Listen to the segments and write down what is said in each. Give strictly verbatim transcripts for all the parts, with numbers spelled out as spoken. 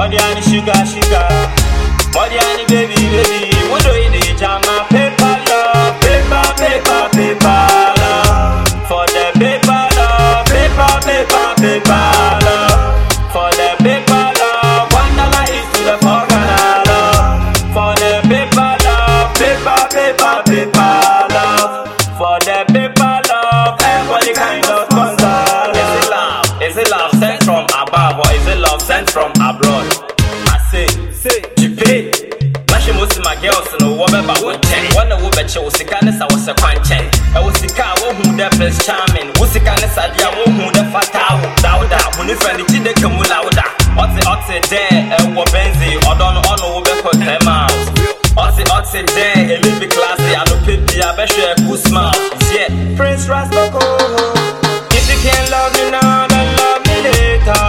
Body and sugar, sugar. Body and baby, baby. We do it the jam and paper love. Paper, paper, paper love. For the paper love. Paper, paper, paper love. For the paper love. One dollar is to the four dollar love. For the paper love. Paper, paper, paper love. For the paper love. Everybody kind of console. Is it love? Is it love sent from above or is it love sent from abroad? I say, say, you pay. Mashi most of my girls know what about one ten. One of the bet you was the kindness I was a quanchen. I was the car who the best charming. Was the kindness idea who the fatal. Dauda, who the friend did the Kamulauda. Oxy Oxy there, and what Benzi, or don't know what for them out. Oxy Oxy there, a little bit classy. I don't pay the Abesha Kusma. Yeah, Prince Rasboko. If you can't love me now, then love me later.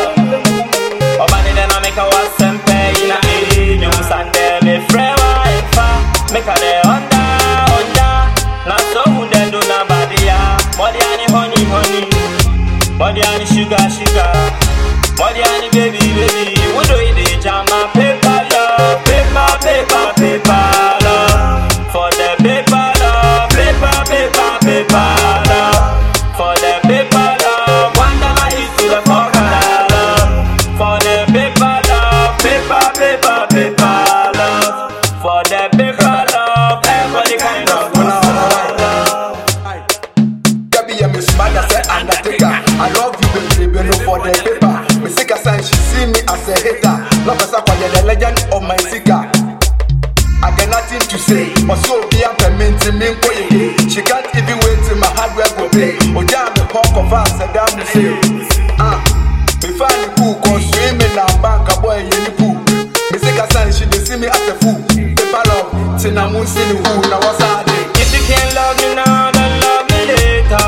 Oh, but then I make a was and pay in a age. And then me friend wife, make a day under, under. Not so who then do na body ya. Body and honey, honey. Body and sugar, sugar. Body and baby, baby. We do it the jam and paper love. Paper, paper, paper love. For the paper love. Paper, paper, paper love. For the paper love. One dollar is to the four dollar love. For the paper love. Paper, paper, paper love. For the paper love. Everybody kind of love. Gabby and Miss Mother said Undertaker. I love you, baby, baby, for the paper. Miss Sika said she see me as a hater. Love us up for the legend of my Sika. I got nothing to say, but so be a payment to me. She can't even wait till my hardware go pay. Oh, damn, the punk of us, a damn say. Ah, we find the pool, cause swimming now, bank a boy in the pool. Miss Sika said she dey see me as a fool. Paper love, Tina Moon, see the who, now what's our day? If you can't love me now, then love me later.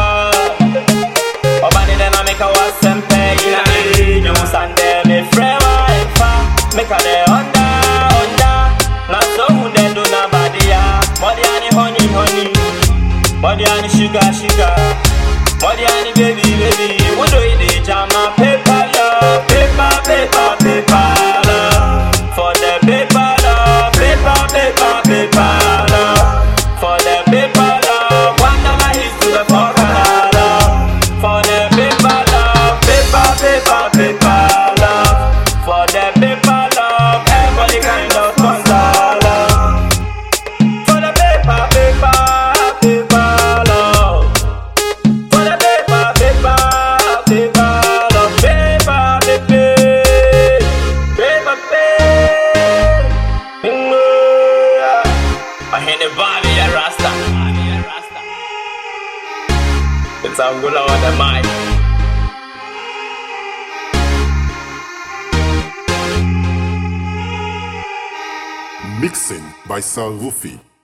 Oh, but then I make a was and pay in a age. And then me friend wife, make a day under, under. Not so who then do na body ya. Body and honey, honey. Body and sugar, sugar. Body and baby, baby. We do it the jam and paper love. Paper, paper, paper love. For the paper love. Paper, paper, paper love. For the paper love. One dollar is to the four dollar love. For the paper love. Paper, paper, paper love. For the paper love. Everybody kind of console. For the paper, paper, paper love. For the paper, paper, paper love. Paper, paper, paper, paper. I hear the body, a rasta. It's Angola on the mic. Mixing by Sal Rufi.